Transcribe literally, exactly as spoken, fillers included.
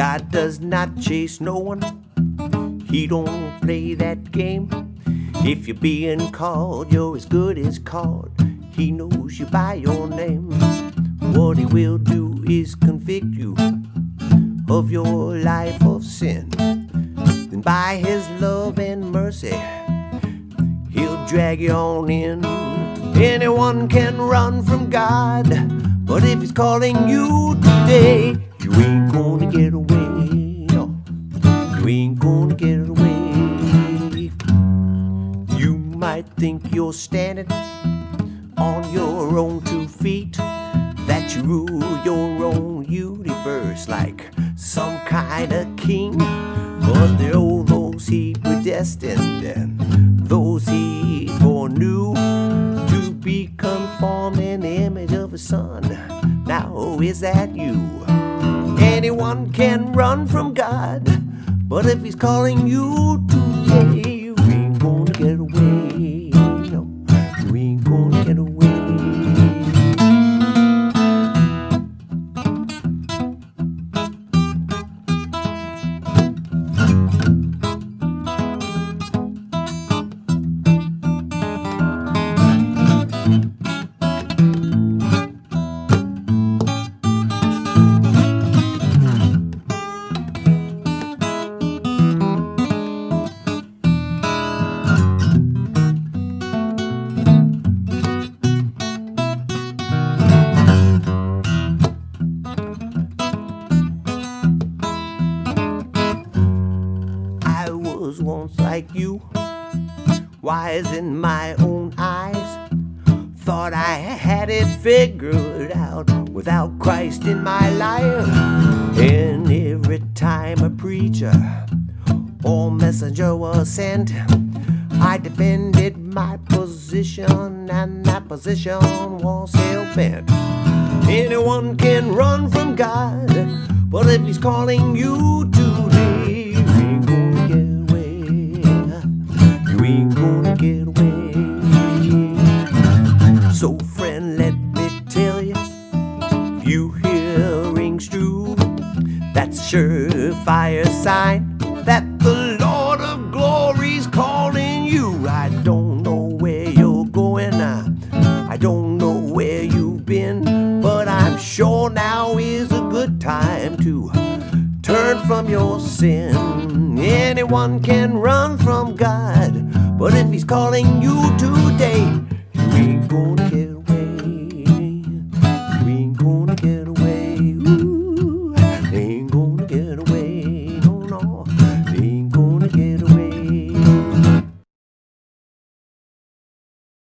God does not chase no one. He don't play that game. If you're being called, you're as good as called. He knows you by your name. What he will do is convict you of your life of sin. Then by his love and mercy, he'll drag you on in. Anyone can run from God, but if he's calling you today, you ain't gonna get away. No, you ain't gonna get away. You might think you're standing on your own two feet, that you rule your own universe like some kind of king. But there are those he predestined and those he foreknew to be conformed in the image of his son. Now is that you? Anyone can run from God, but if he's calling you today, you ain't gonna get away. No, you ain't gonna get away. Was once like you, wise in my own eyes. Thought I had it figured out without Christ in my life. And every time a preacher or messenger was sent, I defended my position, and that position was hell-bent. Anyone can run from God, but if he's calling you today, you ain't gonna get You ain't gonna get away. So friend, let me tell you, if you hear rings true, that's a surefire sign that the Lord of Glory's calling you. I don't know where you're going, I don't know where you've been, but I'm sure now is a good time to turn from your sin. Anyone can run from God, but if he's calling you today,